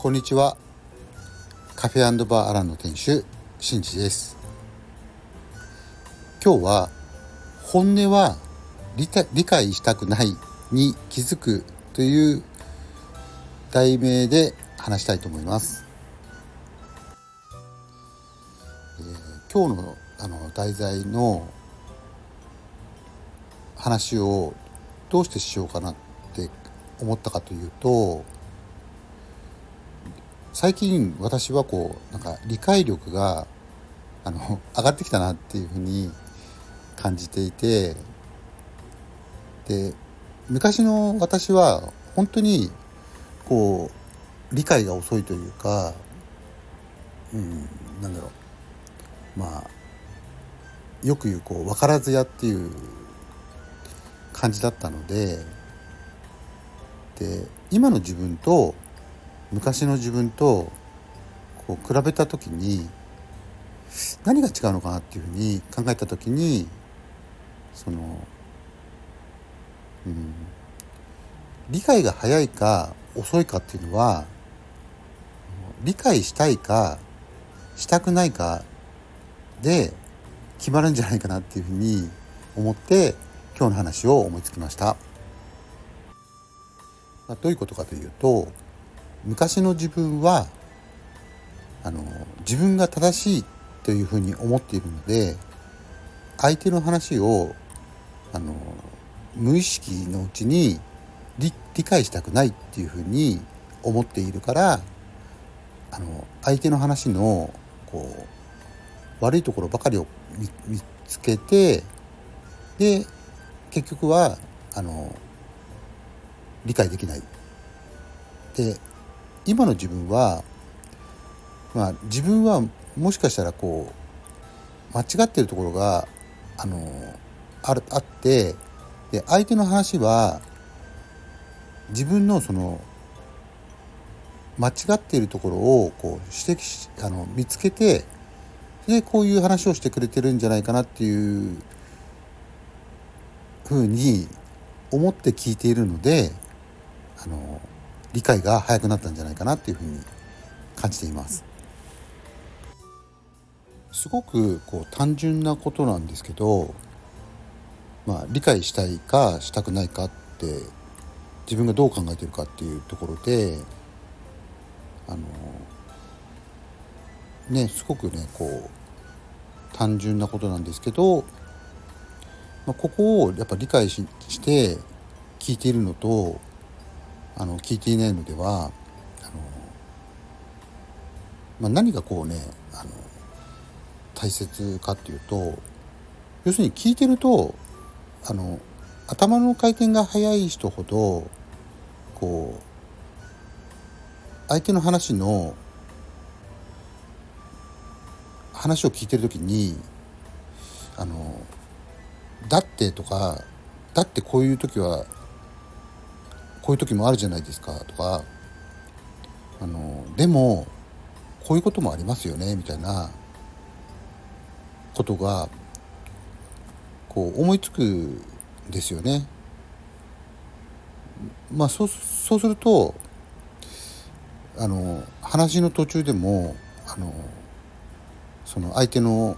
こんにちは。カフェ&バーアランの店主しんじです。今日は本音は理解したくないに気づくという題名で話したいと思います。今日の題材の話をどうしてしようかなって思ったかというと、最近私は理解力が上がってきたなっていうふうに感じていて、で昔の私は本当に理解が遅いというか、よく言う分からず屋っていう感じだったので、今の自分と昔の自分と比べた時に何が違うのかなっていうふうに考えた時に、理解が早いか遅いかっていうのは理解したいかしたくないかで決まるんじゃないかなっていうふうに思って今日の話を思いつきました。どういうことかというと、昔の自分は自分が正しいというふうに思っているので、相手の話を無意識のうちに理解したくないっていうふうに思っているから、相手の話の悪いところばかりを見つけて、で結局は理解できない。で今の自分は自分はもしかしたら間違っているところがあって、で相手の話は自分の間違っているところを指摘し見つけて、でこういう話をしてくれてるんじゃないかなっていうふうに思って聞いているので、理解が早くなったんじゃないかなっていうふうに感じています。すごく単純なことなんですけど、理解したいかしたくないかって自分がどう考えているかっていうところで、すごく単純なことなんですけど、ここをやっぱ理解して聞いているのと聞いていないのでは何が大切かっていうと、要するに聞いてると頭の回転が速い人ほど相手の話を聞いてるときにだってとか、だってこういう時はこういう時もあるじゃないですかとか、でもこういうこともありますよねみたいなことが思いつくんですよね。そうすると話の途中でもその相手の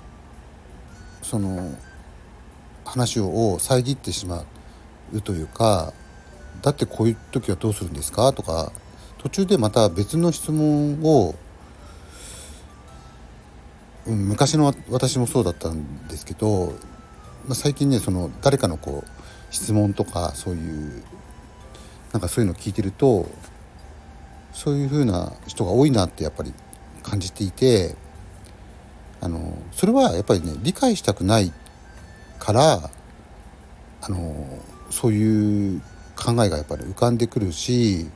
話を遮ってしまうというか、だってこういう時はどうするんですかとか、途中でまた別の質問を、昔の私もそうだったんですけど、最近ね誰かの質問とかそういうそういうのを聞いてると、そういう風な人が多いなってやっぱり感じていて、それはやっぱりね理解したくないからそういう考えがやっぱり浮かんでくるし、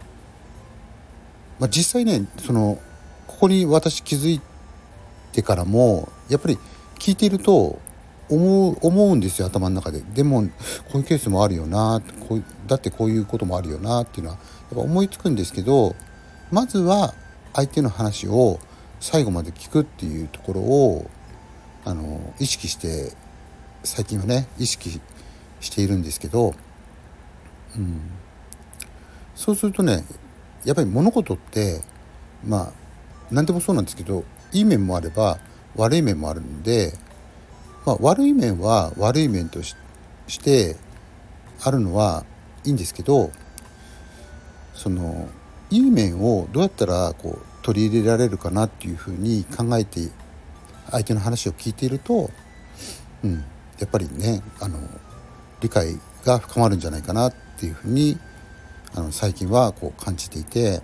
実際ねここに私気づいてからもやっぱり聞いていると思うんですよ、頭の中で。でもこういうケースもあるよな、だってこういうこともあるよなっていうのはやっぱ思いつくんですけど、まずは相手の話を最後まで聞くっていうところを意識して最近はね意識しているんですけど、そうするとねやっぱり物事って何でもそうなんですけど、いい面もあれば悪い面もあるので、悪い面は悪い面としてあるのはいいんですけど、そのいい面をどうやったら取り入れられるかなっていうふうに考えて相手の話を聞いていると、やっぱりね理解が深まるんじゃないかなっていうふうに最近は感じていて、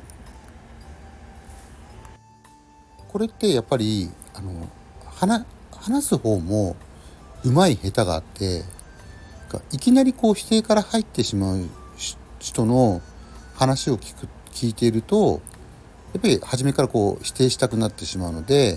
これってやっぱり話す方も上手い下手があって、いきなり否定から入ってしまう人の話を聞いていると、やっぱり初めから否定したくなってしまうので、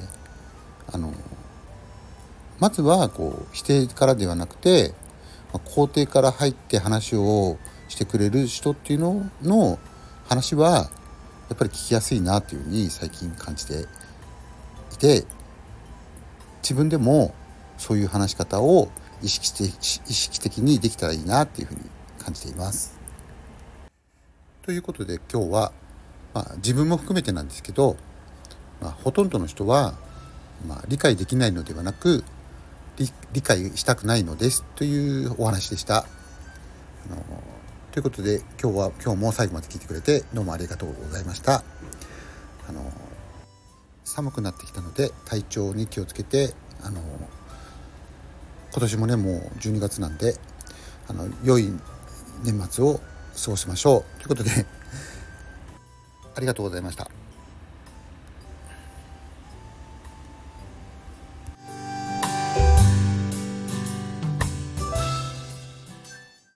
まずは否定からではなくて、肯定から入って話をしてくれる人っていうのの話はやっぱり聞きやすいなっていうふうに最近感じていて、自分でもそういう話し方を意識的にできたらいいなっていうふうに感じています。ということで今日は、自分も含めてなんですけど、ほとんどの人は、理解できないのではなく理解したくないのですというお話でした。ということで今日も最後まで聞いてくれてどうもありがとうございました。寒くなってきたので体調に気をつけて、今年もねもう12月なんで良い年末を過ごしましょうということでありがとうございました。